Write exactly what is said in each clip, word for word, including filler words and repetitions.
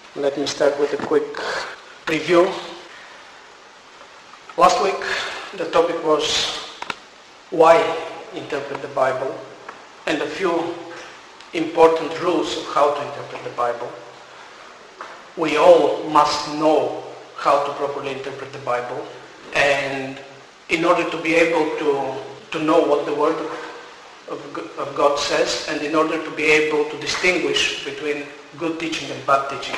Let me start with a quick review. Last week the topic was why interpret the Bible and a few important rules of how to interpret the Bible. We all must know how to properly interpret the Bible, and in order to be able to, to know what the Word of, of God says, and in order to be able to distinguish between good teaching and bad teaching.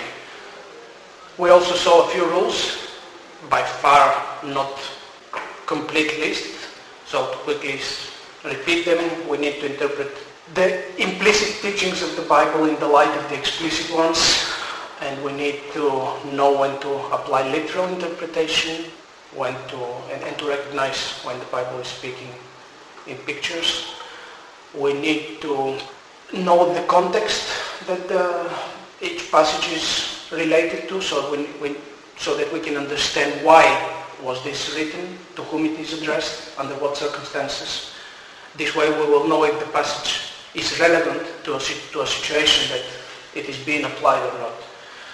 We also saw a few rules, by far not complete list, so to quickly repeat them, we need to interpret the implicit teachings of the Bible in the light of the explicit ones, and we need to know when to apply literal interpretation, when to and, and to recognize when the Bible is speaking in pictures. We need to know the context that the, each passage is related to, so when, when, so that we can understand why was this written, to whom it is addressed, under what circumstances. This way we will know if the passage is relevant to a, to a situation that it is being applied or not.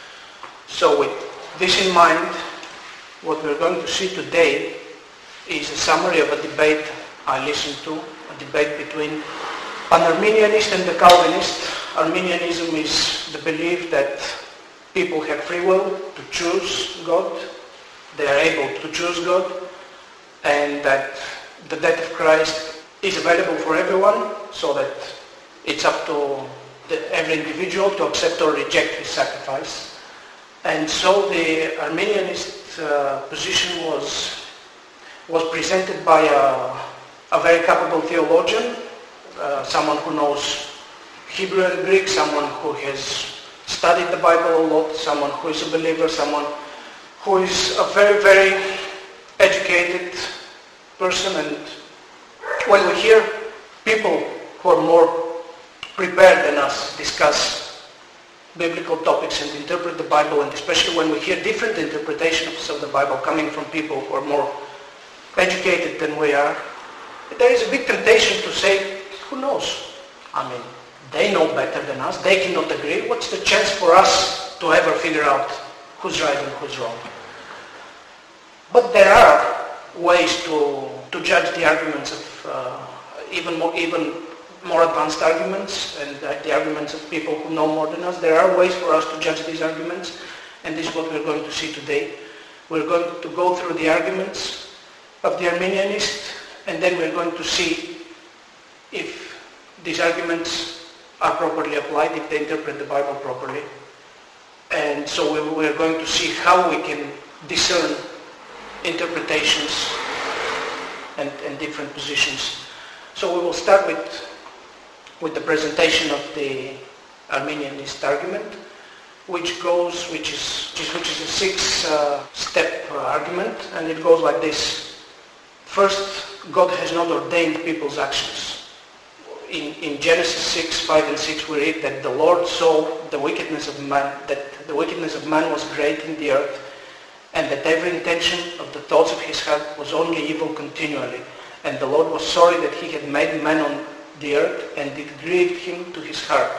So with this in mind, what we're going to see today is a summary of a debate I listened to, a debate between an Arminianist and a Calvinist. Arminianism is the belief that people have free will to choose God, they are able to choose God, and that the death of Christ is available for everyone, so that it's up to the, every individual to accept or reject his sacrifice. And so the Arminianist uh, position was was presented by a, a very capable theologian, uh, someone who knows Hebrew and Greek, someone who has studied the Bible a lot, someone who is a believer, someone who is a very, very educated person. And when we hear people who are more prepared than us discuss biblical topics and interpret the Bible, and especially when we hear different interpretations of the Bible coming from people who are more educated than we are, there is a big temptation to say, who knows? I mean, they know better than us, they cannot agree. What's the chance for us to ever figure out who's right and who's wrong? But there are ways to, to judge the arguments of uh, even more, even more advanced arguments, and uh, the arguments of people who know more than us. There are ways for us to judge these arguments, and this is what we're going to see today. We're going to go through the arguments of the Arminianist, and then we're going to see if these arguments are properly applied, if they interpret the Bible properly. And so we, we're going to see how we can discern interpretations and, and different positions. So we will start with with the presentation of the Arminianist argument, which goes, which is which is a six-step uh, uh, argument, and it goes like this. First, God has not ordained people's actions. In, in Genesis six, five and six, we read that the Lord saw the wickedness of man, that the wickedness of man was great in the earth, and that every intention of the thoughts of his heart was only evil continually. And the Lord was sorry that he had made man on the earth, and it grieved him to his heart.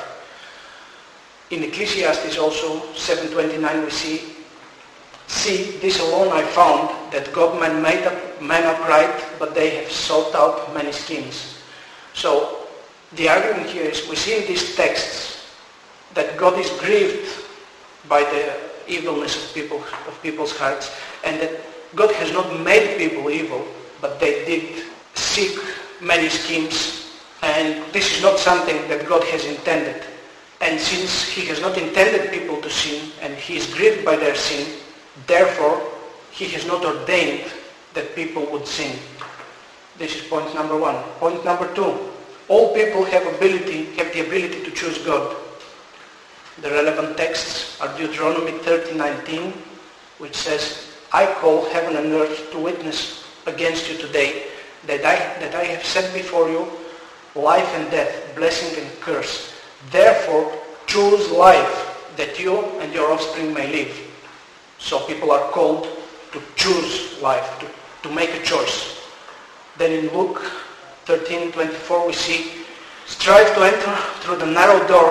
In Ecclesiastes also, seven twenty-nine, we see, See, this alone I found, that God man made up man upright, but they have sought out many schemes. So, the argument here is, we see in these texts that God is grieved by the evilness of people, of people's hearts, and that God has not made people evil, but they did seek many schemes. And this is not something that God has intended. And since he has not intended people to sin, and he is grieved by their sin, therefore he has not ordained that people would sin. This is point number one. Point number two, all people have ability, have the ability to choose God. The relevant texts are Deuteronomy thirty nineteen, which says, I call heaven and earth to witness against you today, that I, that I have set before you life and death, blessing and curse. Therefore, choose life, that you and your offspring may live. So people are called to choose life, to, to make a choice. Then in Luke thirteen twenty-four we see, strive to enter through the narrow door,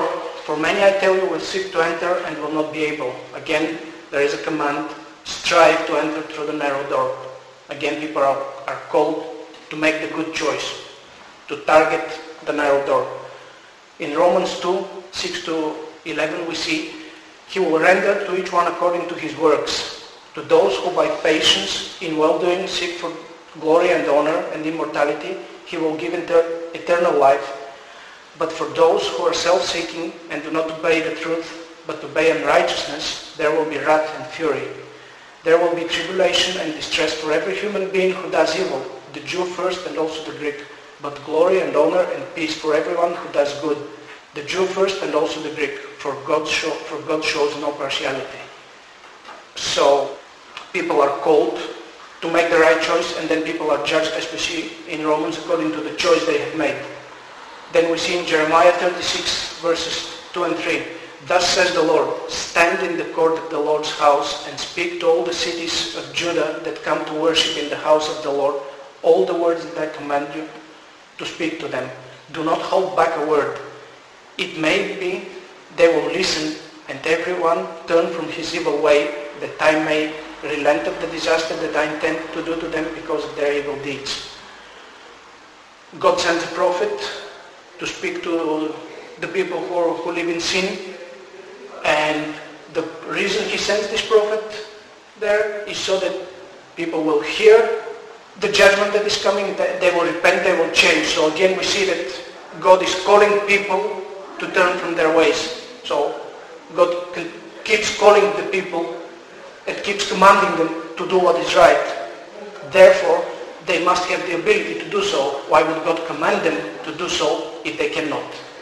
For many, I tell you, will seek to enter and will not be able. Again, there is a command, strive to enter through the narrow door. Again, people are, are called to make the good choice, to target the narrow door. In Romans two, six to eleven, we see, he will render to each one according to his works. To those who by patience in well-doing seek for glory and honor and immortality, he will give inter- eternal life. But for those who are self-seeking and do not obey the truth, but obey unrighteousness, there will be wrath and fury. There will be tribulation and distress for every human being who does evil, the Jew first and also the Greek, but glory and honor and peace for everyone who does good, the Jew first and also the Greek, for God, show, for God shows no partiality. So people are called to make the right choice, and then people are judged, as we see in Romans, according to the choice they have made. Then we see in Jeremiah thirty-six, verses two and three, Thus says the Lord, stand in the court of the Lord's house and speak to all the cities of Judah that come to worship in the house of the Lord, all the words that I command you to speak to them. Do not hold back a word. It may be they will listen and everyone turn from his evil way, that I may relent of the disaster that I intend to do to them because of their evil deeds. God sends a prophet to speak to the people who, are, who live in sin, and the reason he sends this prophet there is so that people will hear the judgment that is coming, they will repent, they will change. So again we see that God is calling people to turn from their ways. So God keeps calling the people and keeps commanding them to do what is right. Therefore, they must have the ability to do so. Why would God command them to do so if they cannot?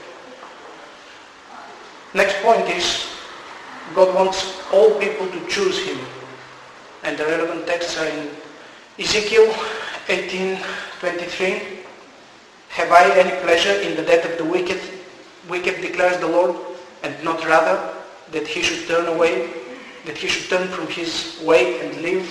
Next point is, God wants all people to choose Him. And the relevant texts are in Ezekiel eighteen twenty-three. Have I any pleasure in the death of the wicked? Wicked declares the Lord, and not rather that he should turn away, that he should turn from his way and live.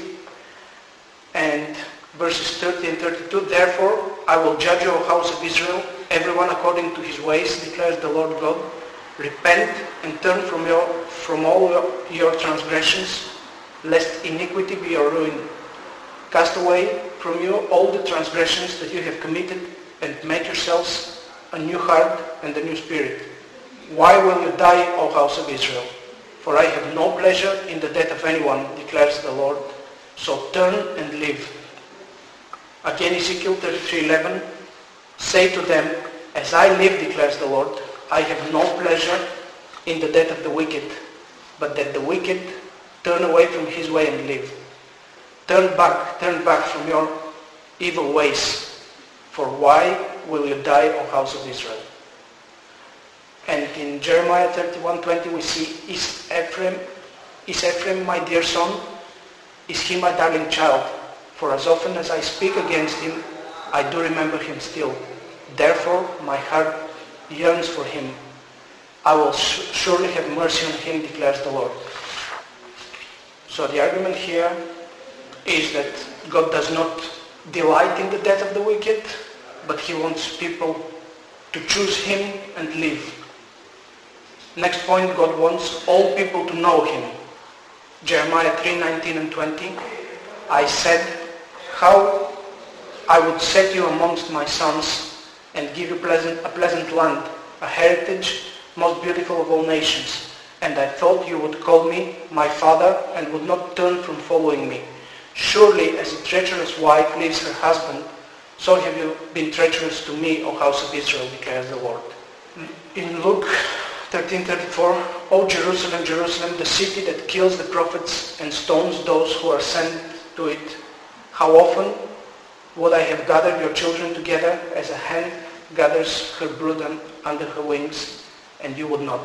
And verses thirty and thirty-two, therefore I will judge you, O house of Israel, everyone according to his ways, declares the Lord God. Repent and turn from your from all your transgressions, lest iniquity be your ruin. Cast away from you all the transgressions that you have committed, and make yourselves a new heart and a new spirit. Why will you die, O house of Israel? For I have no pleasure in the death of anyone, declares the Lord. So turn and live. Again, Ezekiel thirty-three eleven, say to them, as I live, declares the Lord, I have no pleasure in the death of the wicked, but that the wicked turn away from his way and live. Turn back, turn back from your evil ways, for why will you die, O house of Israel? And in Jeremiah thirty-one twenty we see, Is Ephraim, is Ephraim my dear son? Is he my darling child? For as often as I speak against him, I do remember him still. Therefore my heart yearns for him. I will sh- surely have mercy on him, declares the Lord. So the argument here is that God does not delight in the death of the wicked, but he wants people to choose him and live. Next point, God wants all people to know him. Jeremiah three nineteen and twenty, I said, how I would set you amongst my sons and give you pleasant, a pleasant land, a heritage most beautiful of all nations. And I thought you would call me my father and would not turn from following me. Surely as a treacherous wife leaves her husband, so have you been treacherous to me, O house of Israel, declares the Lord. In Luke thirteen thirty-four, O Jerusalem, Jerusalem, the city that kills the prophets and stones those who are sent to it, how often would I have gathered your children together as a hen gathers her brood under her wings, and you would not.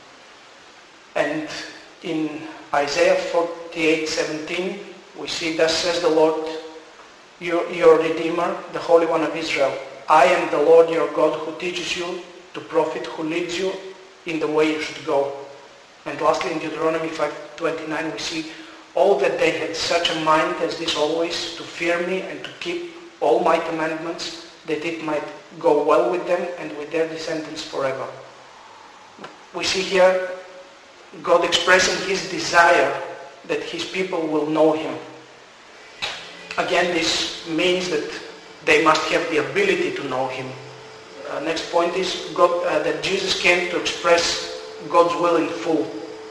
And in Isaiah forty-eight seventeen, we see, thus says the Lord, your, your Redeemer, the Holy One of Israel. I am the Lord your God who teaches you to profit, who leads you in the way you should go. And lastly, in Deuteronomy five twenty-nine, we see, all that they had such a mind as this always, to fear me and to keep all my commandments, that it might go well with them and with their descendants forever. we see here God expressing his desire that his people will know him. Again, this means that they must have the ability to know him. Uh, next point is God, uh, that Jesus came to express God's will in full.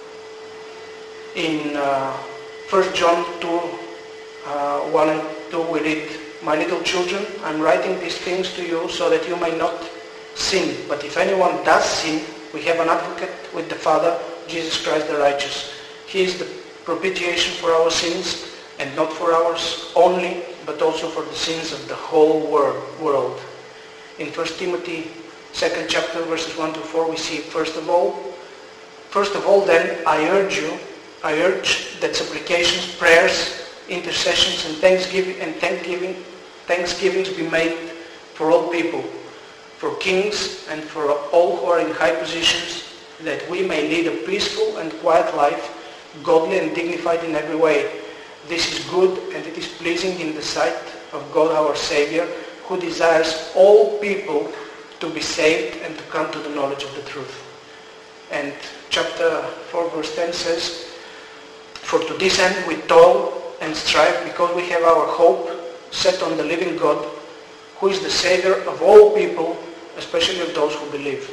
In uh, First John two, uh, one and two, we read, "My little children, I'm writing these things to you so that you may not sin. But if anyone does sin, we have an advocate with the Father, Jesus Christ the righteous. He is the propitiation for our sins, and not for ours only, but also for the sins of the whole world." In First Timothy, second chapter, verses one to four, we see, first of all, First of all then, I urge you, I urge that supplications, prayers, intercessions, and thanksgiving and thanksgiving, thanksgivings be made for all people, for kings and for all who are in high positions, that we may lead a peaceful and quiet life, godly and dignified in every way. This is good and it is pleasing in the sight of God our Savior, who desires all people to be saved and to come to the knowledge of the truth. And chapter four verse ten says, "For to this end we toil and strive, because we have our hope set on the living God, who is the Savior of all people, especially of those who believe."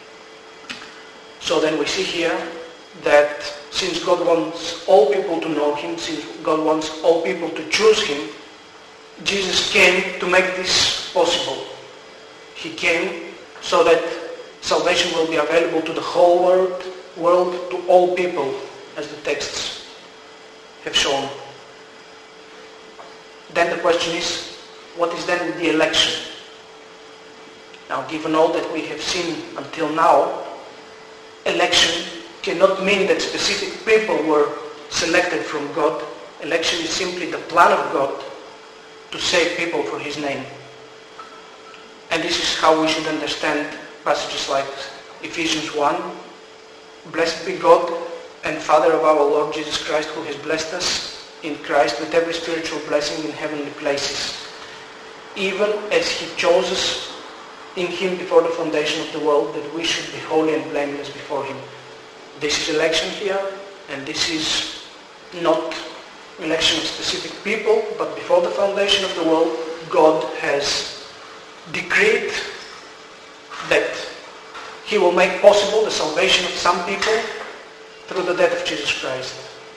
So then we see here that since God wants all people to know him, since God wants all people to choose him, Jesus came to make this possible. He came so that salvation will be available to the whole world, world, to all people, as the texts have shown. Then the question is, what is then with the election? Now, given all that we have seen until now, election cannot mean that specific people were selected from God. Election is simply the plan of God to save people for his name. And this is how we should understand passages like Ephesians one, "Blessed be God and Father of our Lord Jesus Christ, who has blessed us in Christ with every spiritual blessing in heavenly places, even as he chose us in him before the foundation of the world, that we should be holy and blameless before him." This is election here, and this is not election of specific people, but before the foundation of the world, God has decreed that he will make possible the salvation of some people through the death of Jesus Christ.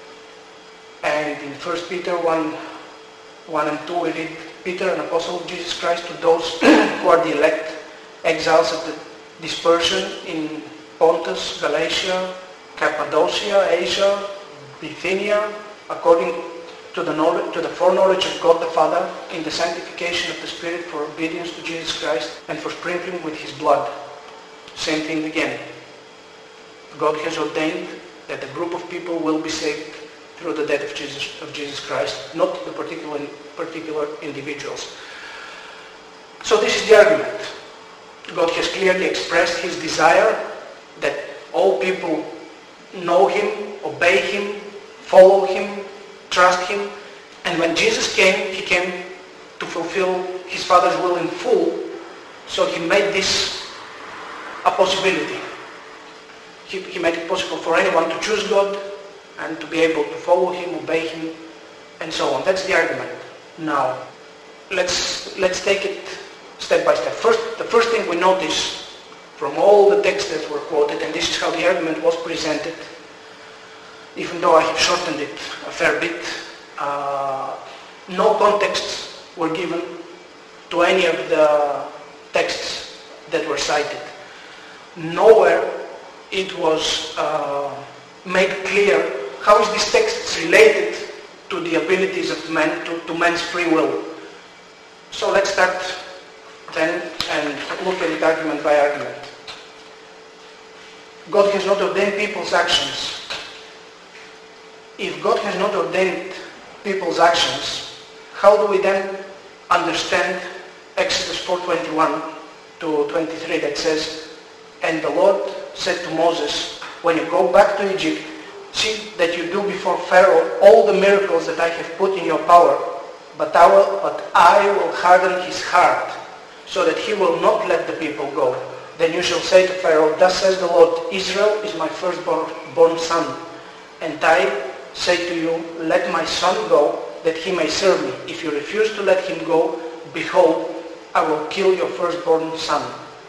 And in First Peter one, one and two, we read, "Peter, an apostle of Jesus Christ, to those who are the elect, exiles of the dispersion in Pontus, Galatia, Cappadocia, Asia, Bithynia, according to the knowledge, to the foreknowledge of God the Father, in the sanctification of the Spirit, for obedience to Jesus Christ, and for sprinkling with his blood." Same thing again. God has ordained that a group of people will be saved through the death of Jesus, of Jesus Christ, not the particular, particular individuals. So this is the argument. God has clearly expressed his desire that all people know him, obey him, follow him, trust him. And when Jesus came, he came to fulfill his Father's will in full. So he made this a possibility. He, he made it possible for anyone to choose God and to be able to follow him, obey him, and so on. That's the argument. Now, let's let's take it step by step. First, the first thing we notice from all the texts that were quoted, and this is how the argument was presented, even though I have shortened it a fair bit, uh, no contexts were given to any of the texts that were cited. Nowhere it was uh, made clear how is this text related to the abilities of man, to, to man's free will. So let's start then and look at it argument by argument. God has not ordained people's actions. If God has not ordained people's actions, how do we then understand Exodus four twenty-one to twenty-three that says, "And the Lord said to Moses, when you go back to Egypt, see that you do before Pharaoh all the miracles that I have put in your power, but I will, but I will harden his heart, so that he will not let the people go. Then you shall say to Pharaoh, thus says the Lord, Israel is my firstborn born son. And I say to you, let my son go, that he may serve me. If you refuse to let him go, behold, I will kill your firstborn son.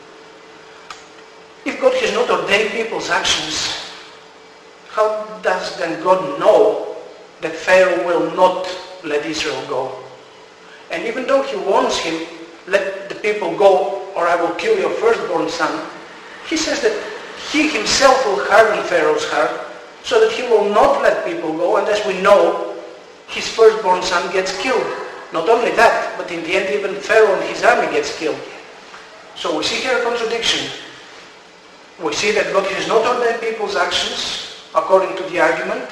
If God has not ordained people's actions, how does then God know that Pharaoh will not let Israel go? And even though he warns him, let the people go or I will kill your firstborn son, he says that he himself will harden Pharaoh's heart so that he will not let people go, and as we know, his firstborn son gets killed. Not only that, but in the end even Pharaoh and his army gets killed. So we see here a contradiction. We see that God has not ordained people's actions according to the argument,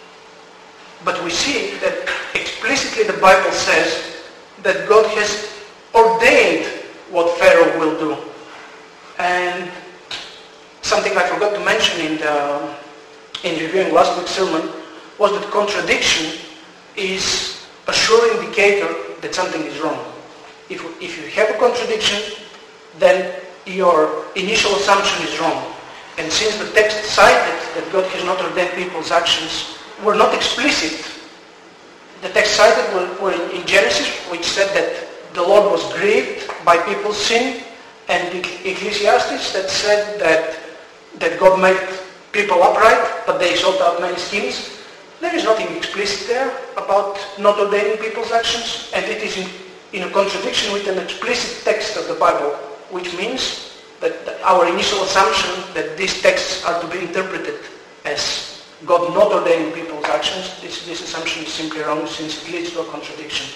but we see that explicitly the Bible says that God has ordained what Pharaoh will do. And something I forgot to mention in, the, in reviewing last week's sermon was that contradiction is a sure indicator that something is wrong. If, if you have a contradiction, then your initial assumption is wrong. And since the text cited that God has not ordained people's actions were not explicit, the text cited were, were in Genesis, which said that the Lord was grieved by people's sin, and Ecclesiastes that said that, that God made people upright, but they sought out many schemes. There is nothing explicit there about not ordaining people's actions, and it is in, in a contradiction with an explicit text of the Bible, which means that, that our initial assumption that these texts are to be interpreted as God not ordaining people's actions, this, this assumption is simply wrong since it leads to a contradiction.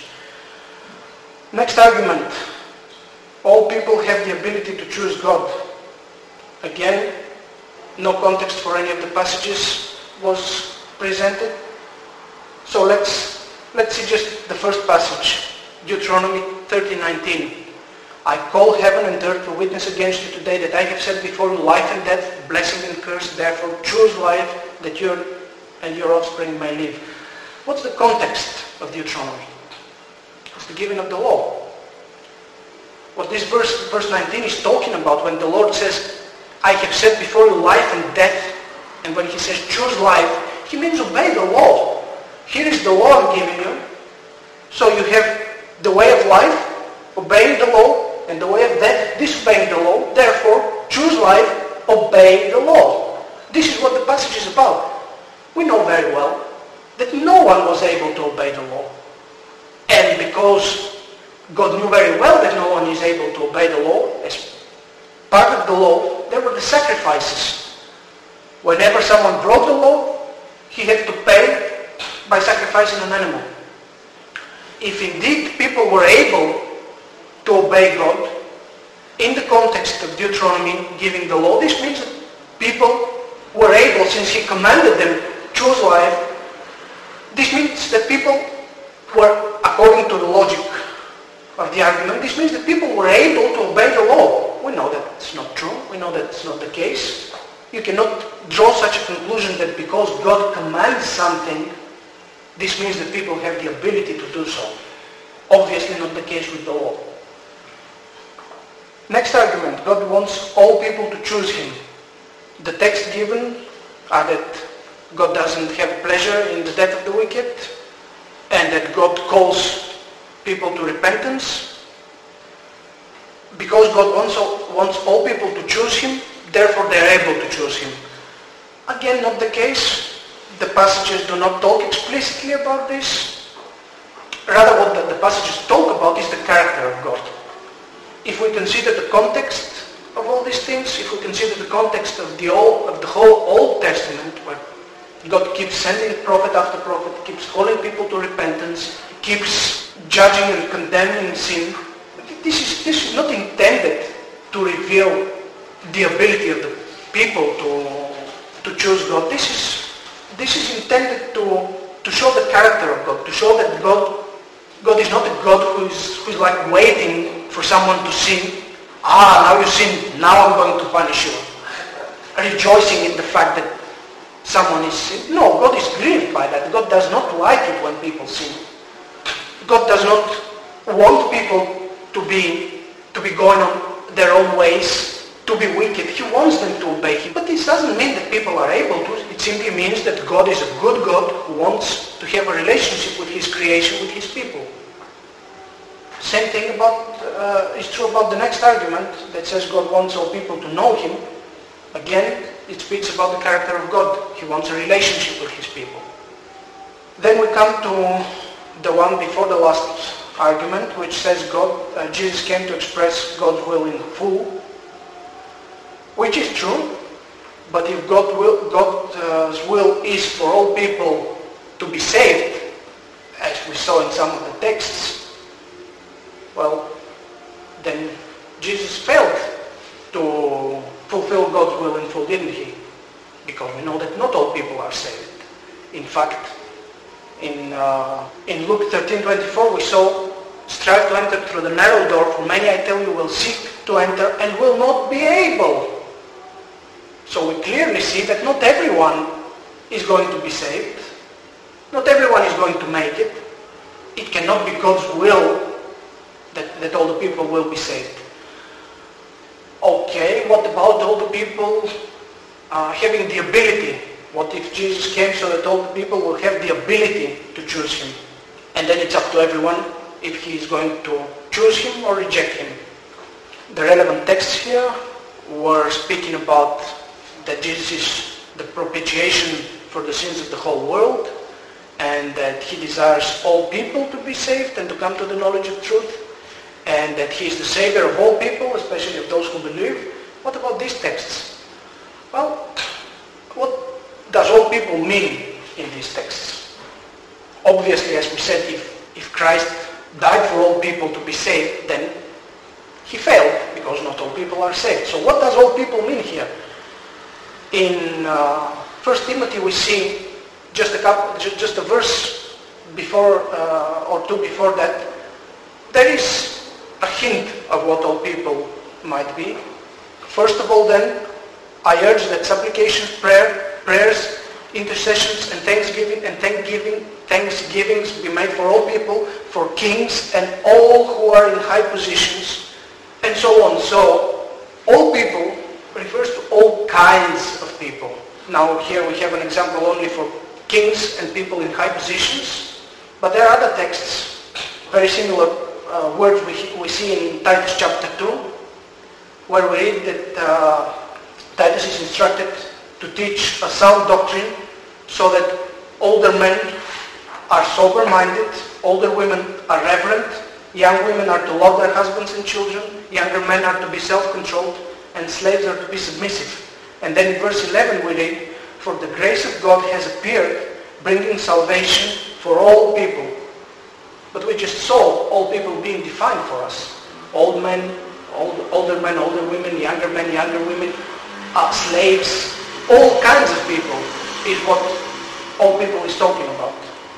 Next argument. All people have the ability to choose God. Again, no context for any of the passages was presented. So let's, let's see just the first passage, Deuteronomy thirty nineteen. I call heaven and earth to witness against you today that I have set before you life and death, blessing and curse. Therefore choose life that you and your offspring may live. What's the context of Deuteronomy? It's the giving of the law. What this verse, verse nineteen is talking about when the Lord says, I have set before you life and death, and when he says choose life, he means obey the law. Here is the law I'm giving you. So you have the way of life, obeying the law, and the way of death, disobeying the law. Therefore, choose life, obey the law. This is what the passage is about. We know very well that no one was able to obey the law. And because God knew very well that no one is able to obey the law, as part of the law, there were the sacrifices. Whenever someone broke the law, he had to pay by sacrificing an animal. If indeed people were able to obey God, in the context of Deuteronomy giving the law, this means that people were able, since he commanded them, choose life, this means that people were, according to the logic of the argument, this means that people were able to obey the law. We know that it's not true. We know that it's not the case. You cannot draw such a conclusion that because God commands something, this means that people have the ability to do so. Obviously not the case with the law. Next argument, God wants all people to choose him. The text given are that God doesn't have pleasure in the death of the wicked, and that God calls people to repentance. Because God also wants all people to choose him, therefore they are able to choose him. Again, not the case. The passages do not talk explicitly about this. Rather, what the, the passages talk about is the character of God. If we consider the context of all these things, if we consider the context of the, old, of the whole Old Testament, where God keeps sending prophet after prophet, keeps calling people to repentance, keeps judging and condemning sin, this is, this is not intended to reveal the ability of the people to, to choose God. This is, this is intended to, to show the character of God, to show that God, God is not a God who is, who is like waiting for someone to sin. Ah, now you sin, now I'm going to punish you. Rejoicing in the fact that someone is sin. No, God is grieved by that. God does not like it when people sin. God does not want people to be, to be going on their own ways, to be wicked. He wants them to obey him. But this doesn't mean that people are able to. It simply means that God is a good God who wants to have a relationship with his creation, with his people. Same thing about, uh, is true about the next argument that says God wants all people to know him. Again, it speaks about the character of God. He wants a relationship with his people. Then we come to the one before the last argument, which says God, uh, Jesus came to express God's will in full, which is true. But if God will, God's will is for all people to be saved, as we saw in some of the texts, well, then Jesus failed to fulfill God's will in full, didn't he? Because we know that not all people are saved. In fact, in uh, in Luke thirteen twenty-four we saw, strive to enter through the narrow door, for many, I tell you, will seek to enter and will not be able. So we clearly see that not everyone is going to be saved. Not everyone is going to make it. It cannot be God's will that, that all the people will be saved. Okay, what about all the people uh, having the ability? What if Jesus came so that all the people will have the ability to choose him? And then it's up to everyone if he is going to choose him or reject him. The relevant texts here were speaking about that Jesus is the propitiation for the sins of the whole world, and that he desires all people to be saved and to come to the knowledge of truth, and that he is the Savior of all people, especially of those who believe. What about these texts? Well, what does all people mean in these texts? Obviously, as we said, if, if Christ died for all people to be saved, then he failed, because not all people are saved. So what does all people mean here? In uh, First Timothy we see just a couple, just a verse before uh, or two before that, there is a hint of what all people might be. First of all, then, I urge that supplications, prayer, prayers, intercessions, and thanksgiving and thanksgiving, thanksgivings be made for all people, for kings and all who are in high positions, and so on. So, all people refers to all kinds of people. Now, here we have an example only for kings and people in high positions, but there are other texts, very similar uh, words we, we see in Titus chapter two, where we read that uh, Titus is instructed to teach a sound doctrine so that older men are sober-minded, older women are reverent, young women are to love their husbands and children, younger men are to be self-controlled, and slaves are to be submissive. And then in verse eleven we read, for the grace of God has appeared, bringing salvation for all people. But we just saw all people being defined for us. Old men, old, older men, older women, younger men, younger women, uh, slaves, all kinds of people is what all people is talking about.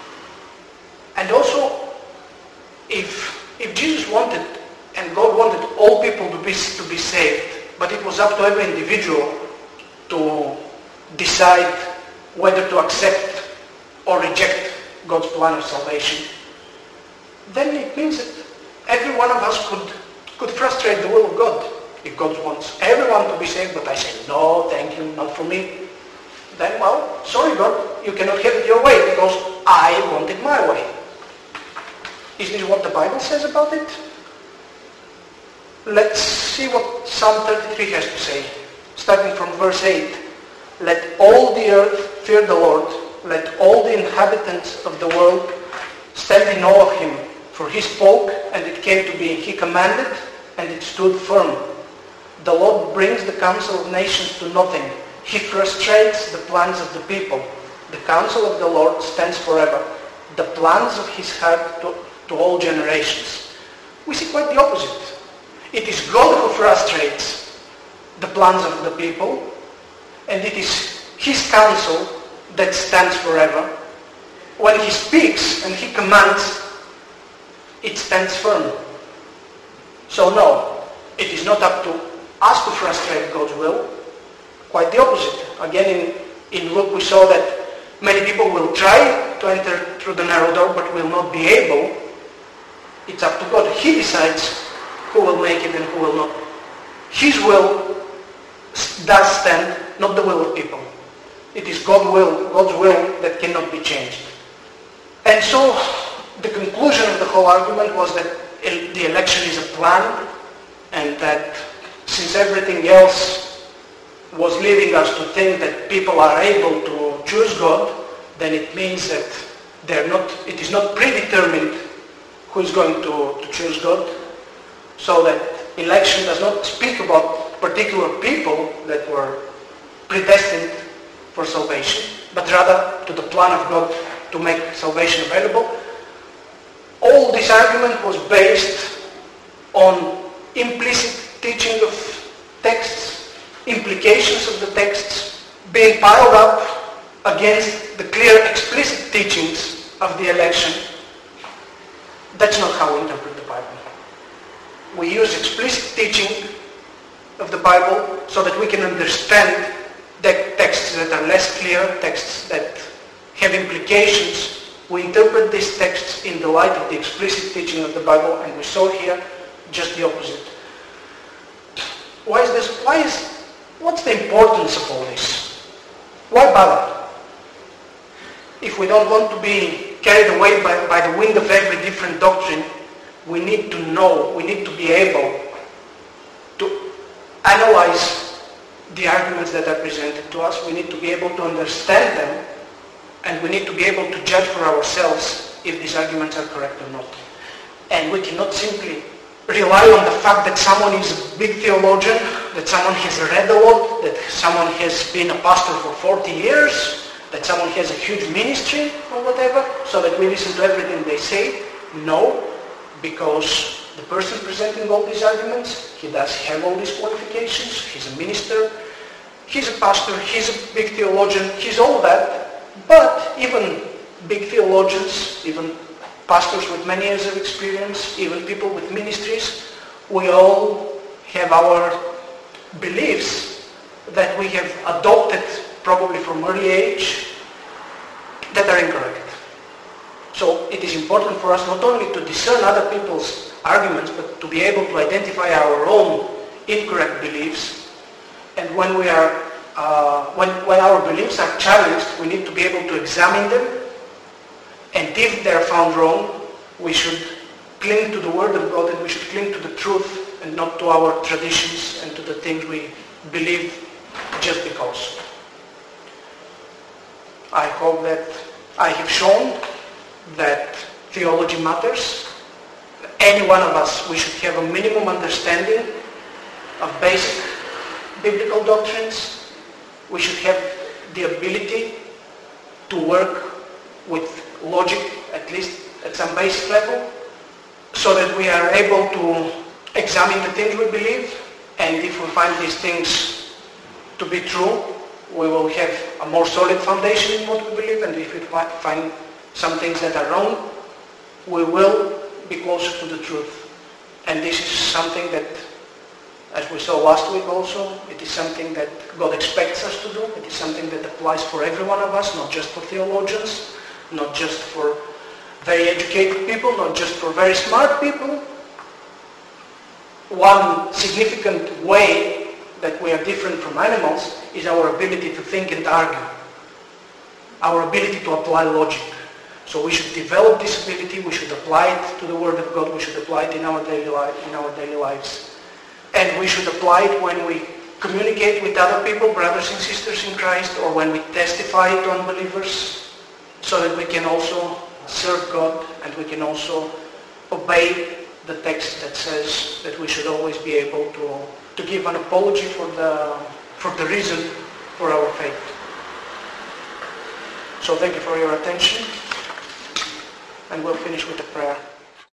And also, if, if Jesus wanted, and God wanted all people to be, to be saved, but it was up to every individual to decide whether to accept or reject God's plan of salvation, then it means that every one of us could, could frustrate the will of God. If God wants everyone to be saved, but I say, no, thank you, not for me, then, well, sorry God, you cannot have it your way, because I want it my way. Isn't this what the Bible says about it? Let's see what Psalm thirty-three has to say. Starting from verse eight. Let all the earth fear the Lord. Let all the inhabitants of the world stand in awe of him. For he spoke, and it came to be. He commanded, and it stood firm. The Lord brings the counsel of nations to nothing. He frustrates the plans of the people. The counsel of the Lord stands forever. The plans of his heart to, to all generations. We see quite the opposite. It is God who frustrates the plans of the people, and it is his counsel that stands forever. When he speaks and he commands, it stands firm. So no, it is not up to us to frustrate God's will. Quite the opposite. Again, in, in Luke we saw that many people will try to enter through the narrow door but will not be able. It's up to God. He decides who will make it and who will not. His will does stand, not the will of people. It is God's will, God's will that cannot be changed. And so the conclusion of the whole argument was that the election is a plan, and that since everything else was leading us to think that people are able to choose God, then it means that they're not, it is not predetermined who is going to, to choose God, so that election does not speak about particular people that were predestined for salvation, but rather to the plan of God to make salvation available. All this argument was based on implicit teaching of texts, implications of the texts being piled up against the clear explicit teachings of the election. That's not how we interpret the Bible. We use explicit teaching of the Bible so that we can understand the texts that are less clear, texts that have implications. We interpret these texts in the light of the explicit teaching of the Bible, and we saw here just the opposite. Why is this? Why is, what's the importance of all this? Why bother? If we don't want to be carried away by, by the wind of every different doctrine, we need to know, we need to be able to analyze the arguments that are presented to us. We need to be able to understand them, and we need to be able to judge for ourselves if these arguments are correct or not. And we cannot simply rely on the fact that someone is a big theologian, that someone has read a lot, that someone has been a pastor for forty years, that someone has a huge ministry or whatever, so that we listen to everything they say. No, because the person presenting all these arguments, he does have all these qualifications. He's a minister, he's a pastor, he's a big theologian, he's all that. But even big theologians, even pastors with many years of experience, even people with ministries, we all have our beliefs that we have adopted probably from early age that are incorrect. So it is important for us not only to discern other people's arguments, but to be able to identify our own incorrect beliefs. And when we are, uh, when, when our beliefs are challenged, we need to be able to examine them. And if they are found wrong, we should cling to the Word of God, and we should cling to the truth and not to our traditions and to the things we believe just because. I hope that I have shown that theology matters. Any one of us, we should have a minimum understanding of basic biblical doctrines. We should have the ability to work with logic, at least at some basic level, so that we are able to examine the things we believe, and if we find these things to be true, we will have a more solid foundation in what we believe, and if we find some things that are wrong, we will be closer to the truth. And this is something that, as we saw last week also, it is something that God expects us to do. It is something that applies for every one of us, not just for theologians, not just for very educated people, not just for very smart people. One significant way that we are different from animals is our ability to think and argue, our ability to apply logic. So we should develop this ability, we should apply it to the Word of God, we should apply it in our daily life, in our daily lives. And we should apply it when we communicate with other people, brothers and sisters in Christ, or when we testify to unbelievers, so that we can also serve God, and we can also obey the text that says that we should always be able to, to give an apology for the, for the reason for our faith. So thank you for your attention, and we'll finish with a prayer.